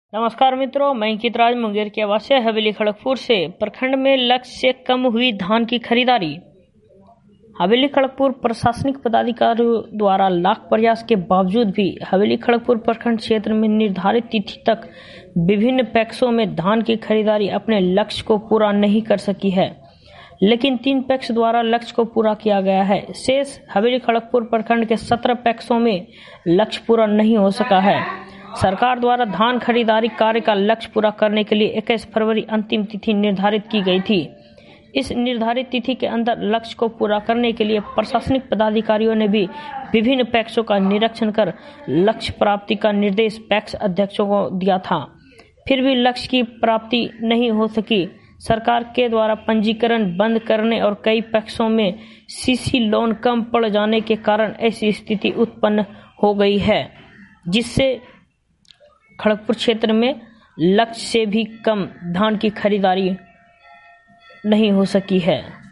नमस्कार मित्रों, मैं अंकित राज मुंगेर के आवासीय हवेली खड़गपुर से। प्रखंड में लक्ष्य से कम हुई धान की खरीदारी। हवेली खड़गपुर प्रशासनिक पदाधिकारियों द्वारा लाख प्रयास के बावजूद भी हवेली खड़गपुर प्रखंड क्षेत्र में निर्धारित तिथि तक विभिन्न पैक्सों में धान की खरीदारी अपने लक्ष्य को पूरा नहीं कर सकी है, लेकिन 3 पैक्स द्वारा लक्ष्य को पूरा किया गया है। शेष हवेली खड़गपुर प्रखंड के 17 पैक्सों में लक्ष्य पूरा नहीं हो सका है। सरकार द्वारा धान खरीदारी कार्य का लक्ष्य पूरा करने के लिए 21 फरवरी अंतिम तिथि निर्धारित की गई थी। इस निर्धारित तिथि के अंदर लक्ष्य को पूरा करने के लिए प्रशासनिक पदाधिकारियों ने भी विभिन्न पैक्सों का निरीक्षण कर लक्ष्य प्राप्ति का निर्देश पैक्स अध्यक्षों को दिया था, फिर भी लक्ष्य की प्राप्ति नहीं हो सकी। सरकार के द्वारा पंजीकरण बंद करने और कई पैक्सों में सीसी लोन कम पड़ जाने के कारण ऐसी स्थिति उत्पन्न हो गई है, जिससे खड़गपुर क्षेत्र में लक्ष्य से भी कम धान की खरीदारी नहीं हो सकी है।